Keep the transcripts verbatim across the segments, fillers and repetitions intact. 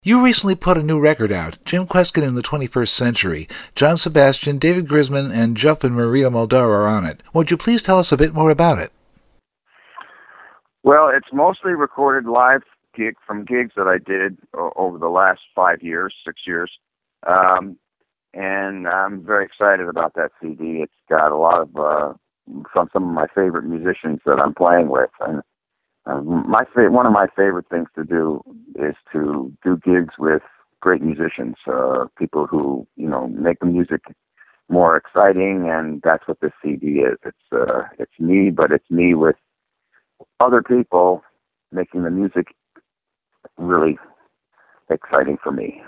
You recently put a new record out, Jim Kweskin in the twenty-first Century. John Sebastian, David Grisman, and Jeff and Maria Muldaur are on it. Would you please tell us a bit more about it? Well, it's mostly recorded live gig from gigs that I did o- over the last five years, six years. Um, and I'm very excited about that C D. It's got a lot of uh, some some of my favorite musicians that I'm playing with, and uh, my fa- one of my favorite things to do is to do gigs with great musicians, uh, people who you know make the music more exciting, and that's what this C D is. It's uh, it's me, but it's me with other people making the music really exciting for me.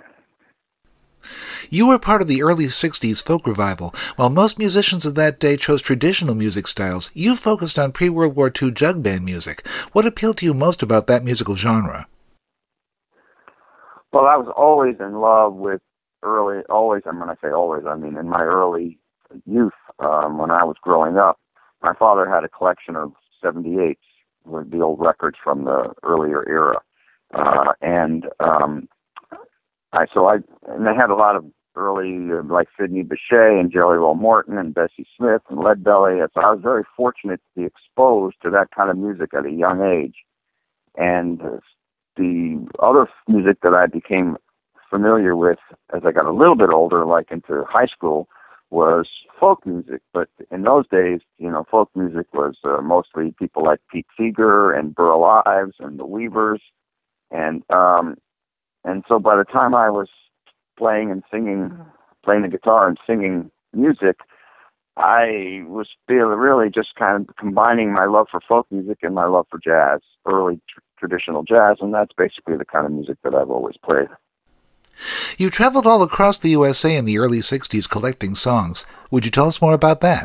You were part of the early sixties folk revival. While most musicians of that day chose traditional music styles, you focused on pre-World War Two jug band music. What appealed to you most about that musical genre? Well, I was always in love with early, always, and when I say always, I mean in my early youth, um, when I was growing up, my father had a collection of seventy-eights, with the old records from the earlier era. Uh, and um, I so I and they had a lot of early uh, like Sidney Bechet and Jelly Roll Morton and Bessie Smith and Lead Belly. So I was very fortunate to be exposed to that kind of music at a young age. And uh, the other music that I became familiar with as I got a little bit older, like into high school, was folk music. But in those days, you know, folk music was uh, mostly people like Pete Seeger and Burl Ives and the Weavers. And um, and so by the time I was playing and singing, playing the guitar and singing music, I was feeling really just kind of combining my love for folk music and my love for jazz, early tr- traditional jazz, and that's basically the kind of music that I've always played. You traveled all across the U S A in the early sixties collecting songs. Would you tell us more about that?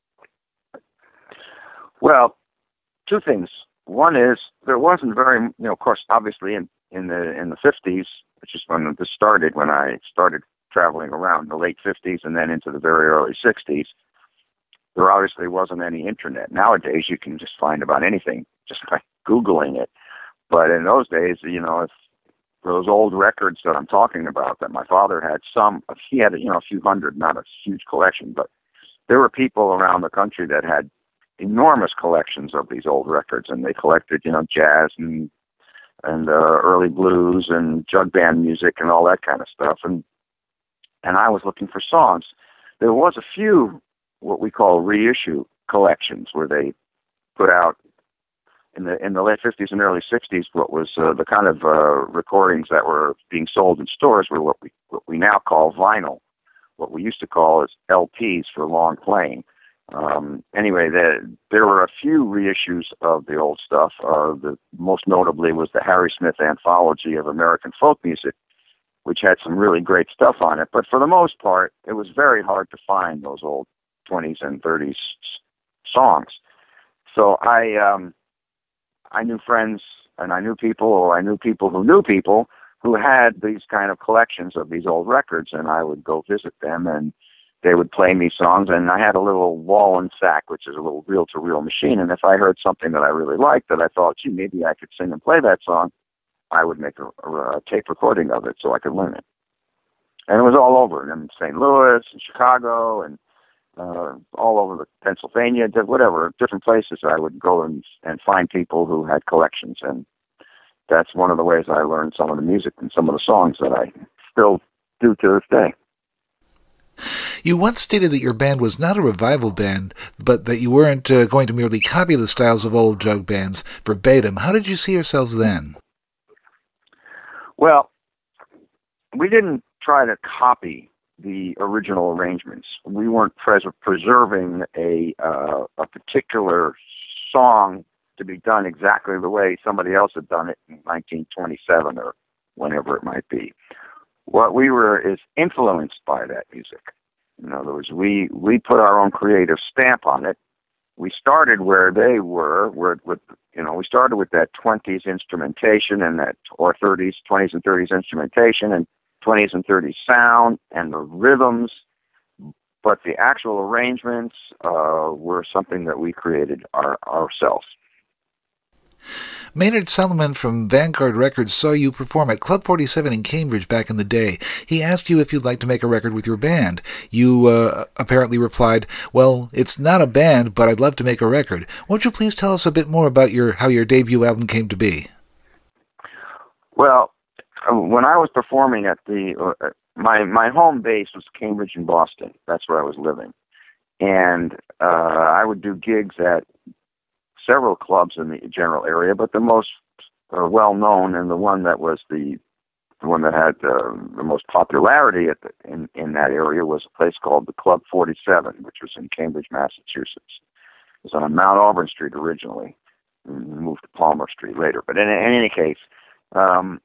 Well, two things. One is there wasn't very, you know, of course, obviously in, in the in the fifties, which is when this started, when I started traveling around the late fifties and then into the very early sixties, there obviously wasn't any internet. Nowadays, you can just find about anything just by Googling it. But in those days, you know, if those old records that I'm talking about, that my father had some, he had, you know, a few hundred, not a huge collection, but there were people around the country that had enormous collections of these old records, and they collected, you know, jazz and and uh, early blues and jug band music and all that kind of stuff. And and I was looking for songs. There was a few what we call reissue collections where they put out in the in the late fifties and early sixties what was uh, the kind of uh, recordings that were being sold in stores were what we what we now call vinyl. What we used to call is L Ps for long playing. Um, anyway, the, there were a few reissues of the old stuff. Uh, the most notably was the Harry Smith Anthology of American Folk Music, which had some really great stuff on it. But for the most part, it was very hard to find those old twenties and thirties songs. So I um, I knew friends and I knew people, or I knew people who knew people who had these kind of collections of these old records, and I would go visit them and they would play me songs, and I had a little Wallen sack, which is a little reel-to-reel machine, and if I heard something that I really liked that I thought, gee, maybe I could sing and play that song, I would make a, a, a tape recording of it so I could learn it. And it was all over, in Saint Louis and Chicago and uh, all over the Pennsylvania, whatever, different places I would go and, and find people who had collections, and that's one of the ways I learned some of the music and some of the songs that I still do to this day. You once stated that your band was not a revival band, but that you weren't uh, going to merely copy the styles of old jug bands verbatim. How did you see yourselves then? Well, we didn't try to copy the original arrangements. We weren't pres- preserving a uh, a particular song to be done exactly the way somebody else had done it in nineteen twenty-seven or whenever it might be. What we were is influenced by that music. In other words, we, we put our own creative stamp on it. We started where they were, where with you know, we started with that twenties instrumentation and that or thirties, twenties and thirties instrumentation and twenties and thirties sound and the rhythms, but the actual arrangements uh, were something that we created our, ourselves. Maynard Solomon from Vanguard Records saw you perform at Club forty-seven in Cambridge back in the day. He asked you if you'd like to make a record with your band. You uh, apparently replied, "Well, it's not a band, but I'd love to make a record." Won't you please tell us a bit more about your how your debut album came to be? Well, when I was performing at the, uh, my my home base was Cambridge and Boston. That's where I was living. And uh, I would do gigs at several clubs in the general area, but the most uh, well-known and the one that was the, the one that had uh, the most popularity at the, in, in that area was a place called the Club forty-seven, which was in Cambridge, Massachusetts. It was on Mount Auburn Street originally, and moved to Palmer Street later. But in, in any case, um,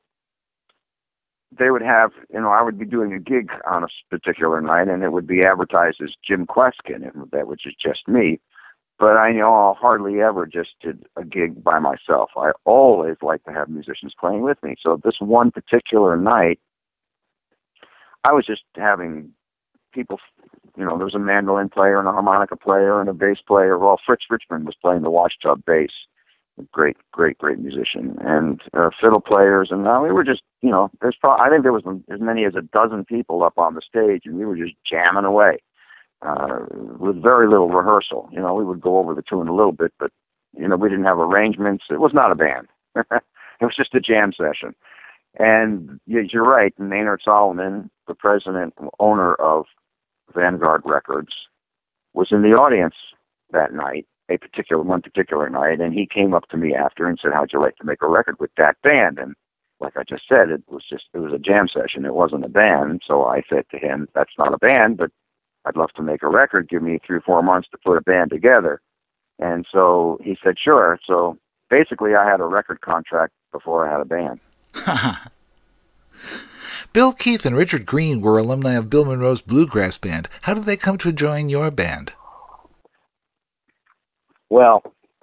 they would have, you know, I would be doing a gig on a particular night, and it would be advertised as Jim Kweskin, and that was just me. But I know I hardly ever just did a gig by myself. I always like to have musicians playing with me. So this one particular night, I was just having people, you know, there was a mandolin player and a harmonica player and a bass player. Well, Fritz Richmond was playing the washtub bass. Great, great, great musician. And uh, fiddle players. And uh, we were just, you know, there's probably, I think there was as many as a dozen people up on the stage, and we were just jamming away. Uh, with very little rehearsal. You know, we would go over the tune a little bit, but, you know, we didn't have arrangements. It was not a band. It was just a jam session. And you're right, Maynard Solomon, the president and owner of Vanguard Records, was in the audience that night, a particular, one particular night, and he came up to me after and said, "How'd you like to make a record with that band?" And like I just said, it was just, it was a jam session. It wasn't a band. So I said to him, "That's not a band, but I'd love to make a record. Give me three or four months to put a band together." And so he said, "Sure." So basically I had a record contract before I had a band. Bill Keith and Richard Green were alumni of Bill Monroe's Bluegrass Band. How did they come to join your band? Well,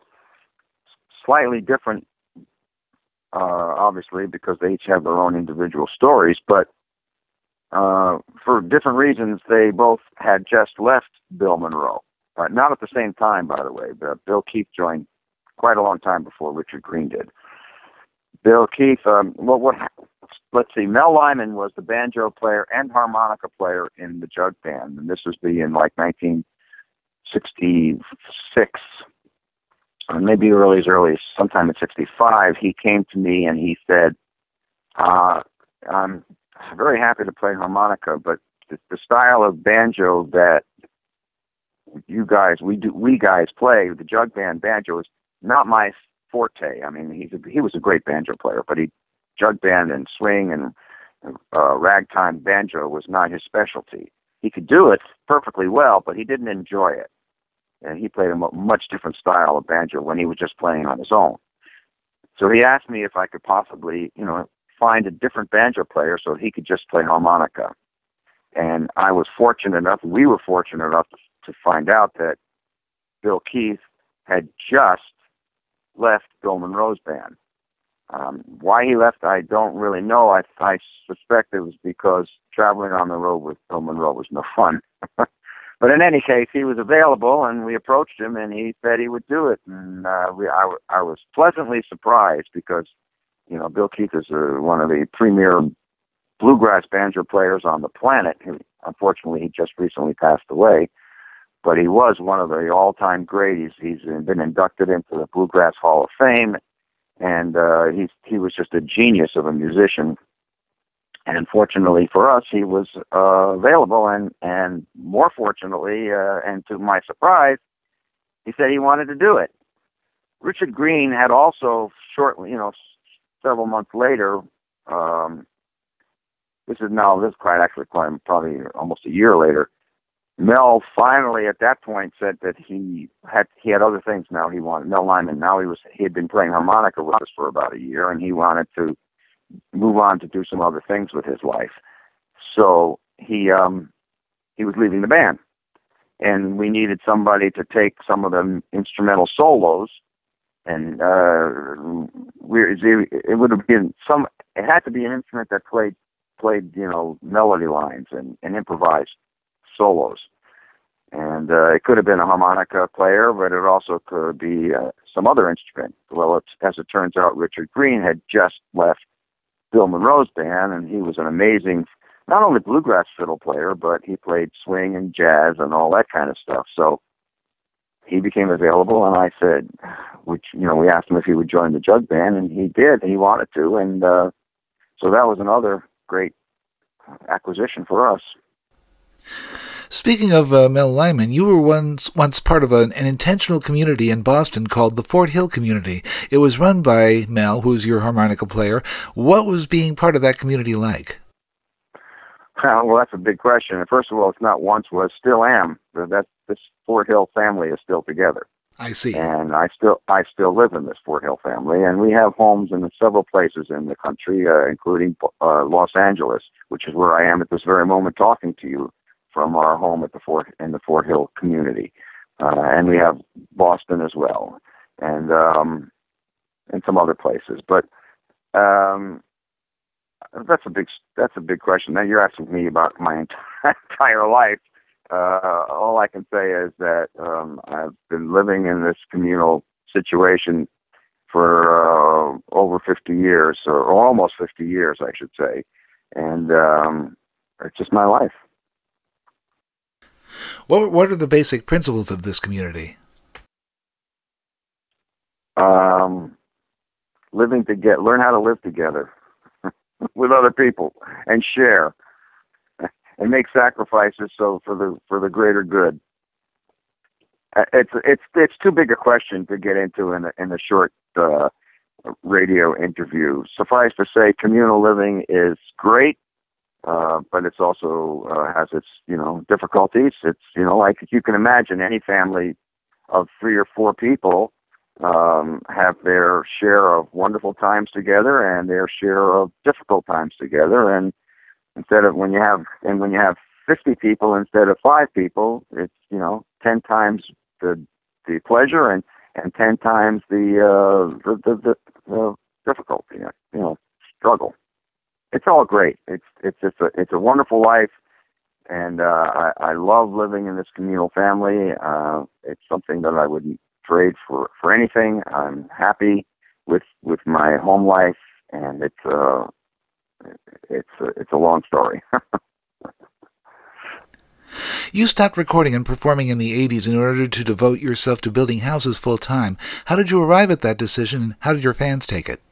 slightly different, uh, obviously, because they each have their own individual stories, but Uh, for different reasons, they both had just left Bill Monroe. Uh, not at the same time, by the way. But Bill Keith joined quite a long time before Richard Green did. Bill Keith, um, well, what? Let's see. Mel Lyman was the banjo player and harmonica player in the Jug Band, and this was the in like nineteen sixty-six, or maybe early as early as sometime in sixty-five. He came to me and he said, uh, "I'm very happy to play harmonica, but the, the style of banjo that you guys, we do, we guys play, the Jug Band banjo, is not my forte. I mean, he's a, he was a great banjo player, but he Jug Band and swing and uh, ragtime banjo was not his specialty. He could do it perfectly well, but he didn't enjoy it, and he played a much different style of banjo when he was just playing on his own. So he asked me if I could possibly, you know, find a different banjo player so he could just play harmonica. And I was fortunate enough, we were fortunate enough to, to find out that Bill Keith had just left Bill Monroe's band. Um, why he left, I don't really know. I, I suspect it was because traveling on the road with Bill Monroe was no fun. But in any case, he was available, and we approached him, and he said he would do it. And uh, we, I, I was pleasantly surprised because, you know, Bill Keith is uh, one of the premier bluegrass banjo players on the planet. He, unfortunately, he just recently passed away, but he was one of the all-time great. He's, he's been inducted into the Bluegrass Hall of Fame, and uh, he's, he was just a genius of a musician. And fortunately for us, he was uh, available, and, and more fortunately, uh, and to my surprise, he said he wanted to do it. Richard Green had also shortly, you know, several months later, um, this is now, this is quite actually quite, probably almost a year later, Mel finally at that point said that he had he had other things now he wanted. Mel Lyman, now he was he had been playing harmonica with us for about a year, and he wanted to move on to do some other things with his life. So he um, he was leaving the band, and we needed somebody to take some of the instrumental solos. And uh, we it would have been some. It had to be an instrument that played played you know melody lines and, and improvised solos. And uh, it could have been a harmonica player, but it also could be uh, some other instrument. Well, it's, as it turns out, Richard Green had just left Bill Monroe's band, and he was an amazing, not only bluegrass fiddle player, but he played swing and jazz and all that kind of stuff. So he became available, and I said, which, you know, we asked him if he would join the jug band, and he did. He wanted to, and uh, so that was another great acquisition for us. Speaking of uh, Mel Lyman, you were once once part of an, an intentional community in Boston called the Fort Hill Community. It was run by Mel, who's your harmonica player. What was being part of that community like? Well, that's a big question. First of all, it's not once was, still am. That this Fort Hill family is still together. I see. And I still I still live in this Fort Hill family, and we have homes in several places in the country, uh, including uh, Los Angeles, which is where I am at this very moment talking to you from our home at the Fort in the Fort Hill community, uh, and we have Boston as well, and um, and some other places. But um, that's a big that's a big question. Now you're asking me about my entire, entire life. Uh, all I can say is that um, I've been living in this communal situation for uh, over fifty years, or, or almost fifty years, I should say, and um, it's just my life. What What are the basic principles of this community? Um, living together, learn how to live together with other people and share, and make sacrifices so for the for the greater good. It's it's it's too big a question to get into in a, in a short uh, radio interview. Suffice to say, communal living is great. Uh, but it's also uh, has its, you know, difficulties. It's, you know, like you can imagine, any family of three or four people um, have their share of wonderful times together and their share of difficult times together. And instead of when you have and when you have fifty people instead of five people, it's, you know, ten times the the pleasure and, and ten times the uh, the, the, the, the difficulty, you know, struggle. It's all great. It's it's just a it's a wonderful life, and uh, I, I love living in this communal family. Uh, it's something that I wouldn't trade for, for anything. I'm happy with with my home life, and it's uh it's a, it's a long story. You stopped recording and performing in the eighties in order to devote yourself to building houses full time. How did you arrive at that decision, and how did your fans take it?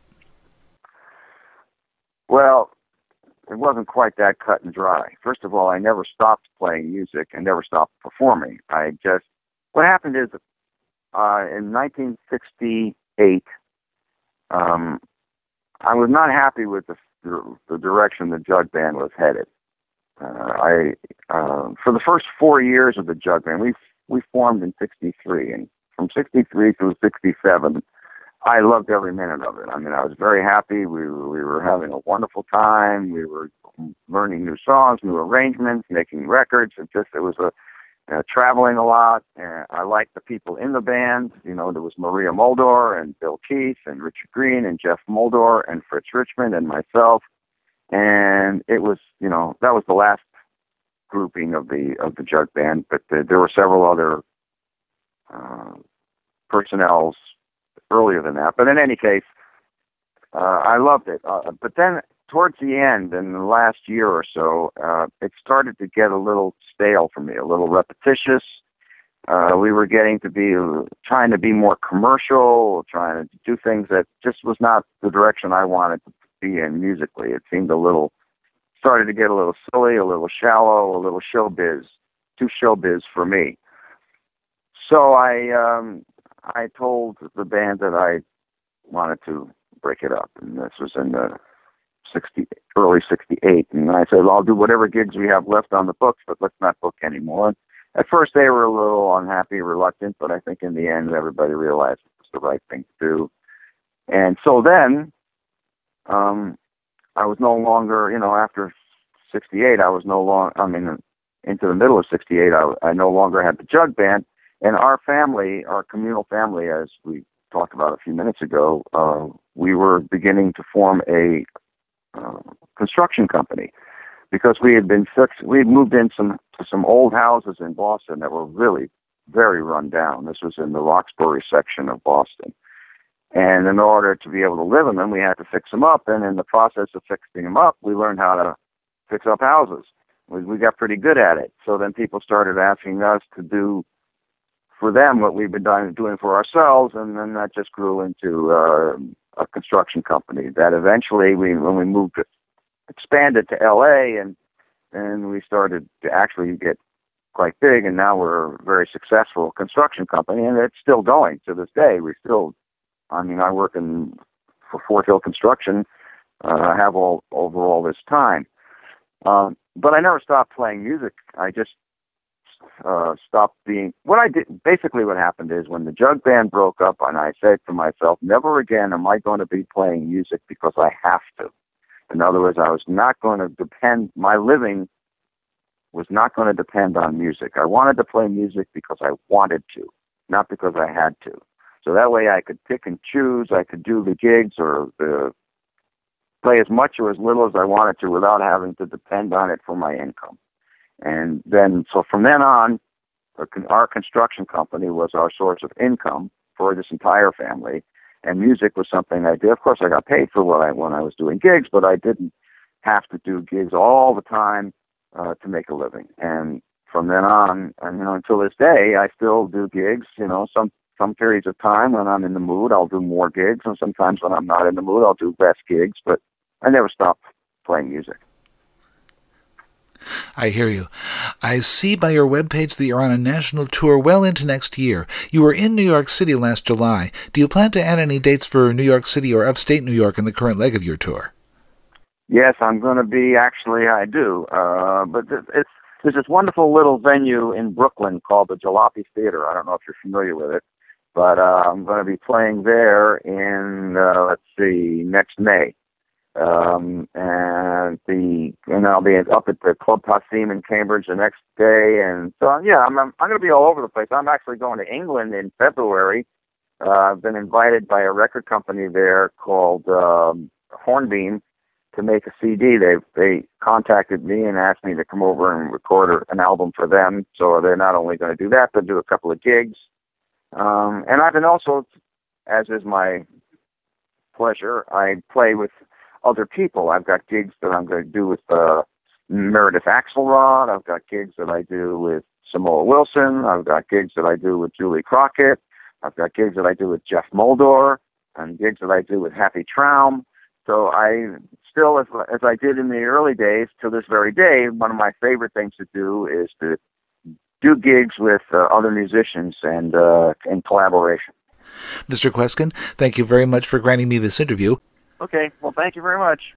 Well, it wasn't quite that cut and dry. First of all, I never stopped playing music and never stopped performing. I just, what happened is, uh, in nineteen sixty-eight, um, I was not happy with the, the direction the Jug Band was headed. Uh, I, uh, for the first four years of the Jug Band, we we formed in sixty-three, and from sixty-three through sixty-seven, I loved every minute of it. I mean, I was very happy. We were, we were having a wonderful time. We were learning new songs, new arrangements, making records. It just, it was a, uh, traveling a lot. And I liked the people in the band. You know, there was Maria Muldaur and Bill Keith and Richard Green and Jeff Muldaur and Fritz Richmond and myself. And it was, you know, that was the last grouping of the, of the Jug Band, but the, there were several other, uh, personnels earlier than that. But in any case, uh, I loved it. Uh, but then towards the end, in the last year or so, uh, it started to get a little stale for me, a little repetitious. Uh, we were getting to be, trying to be more commercial, trying to do things that just was not the direction I wanted to be in musically. It seemed a little, started to get a little silly, a little shallow, a little showbiz, too showbiz for me. So I, um, I told the band that I wanted to break it up, and this was in the sixty, early sixty-eight, and I said, well, I'll do whatever gigs we have left on the books, but let's not book anymore. And at first they were a little unhappy, reluctant, but I think in the end everybody realized it was the right thing to do. And so then um, I was no longer, you know, after sixty-eight, I was no longer, I mean, into the middle of sixty-eight, I, I no longer had the Jug Band. And our family, our communal family, as we talked about a few minutes ago, uh, we were beginning to form a uh, construction company because we had been fixed. We had moved in some to some old houses in Boston that were really very run down. This was in the Roxbury section of Boston. And in order to be able to live in them, we had to fix them up. And in the process of fixing them up, we learned how to fix up houses. We, we got pretty good at it. So then people started asking us to do for them what we've been doing for ourselves, and then that just grew into uh, a construction company. That eventually, we when we moved, expanded to L A, and and we started to actually get quite big, and now we're a very successful construction company, and it's still going to this day. We still, I mean, I work in for Fort Hill Construction. Uh, I have all over all this time, um, but I never stopped playing music. I just uh, stopped being. What I did, basically, what happened is when the Jug Band broke up, and I said to myself, never again am I going to be playing music because I have to. In other words, I was not going to depend. My living was not going to depend on music. I wanted to play music because I wanted to, not because I had to. So that way I could pick and choose. I could do the gigs or the, play as much or as little as I wanted to without having to depend on it for my income. And then, so from then on, our construction company was our source of income for this entire family. And music was something I did. Of course, I got paid for what I when I was doing gigs, but I didn't have to do gigs all the time uh, to make a living. And from then on, and, you know, until this day, I still do gigs. You know, some some periods of time when I'm in the mood, I'll do more gigs, and sometimes when I'm not in the mood, I'll do less gigs. But I never stop playing music. I hear you. I see by your webpage that you're on a national tour well into next year. You were in New York City last July. Do you plan to add any dates for New York City or upstate New York in the current leg of your tour? Yes, I'm going to be, actually, I do. Uh, but it's there's this wonderful little venue in Brooklyn called the Jalopy Theater. I don't know if you're familiar with it, but uh, I'm going to be playing there in, uh, let's see, next May. Um, and the and I'll be up at the Club Passim in Cambridge the next day, and so yeah, I'm I'm, I'm going to be all over the place. I'm actually going to England in February. Uh, I've been invited by a record company there called um, Hornbeam to make a C D. They they contacted me and asked me to come over and record an album for them. So they're not only going to do that, but do a couple of gigs. Um, and I've been also, as is my pleasure, I play with other people. I've got gigs that I'm going to do with uh, Meredith Axelrod. I've got gigs that I do with Samoa Wilson. I've got gigs that I do with Julie Crockett. I've got gigs that I do with Jeff Moldor, and gigs that I do with Happy Traum. So I still, as, as I did in the early days, to this very day, one of my favorite things to do is to do gigs with uh, other musicians and uh, in collaboration. Mister Kweskin, thank you very much for granting me this interview. Okay, well, thank you very much.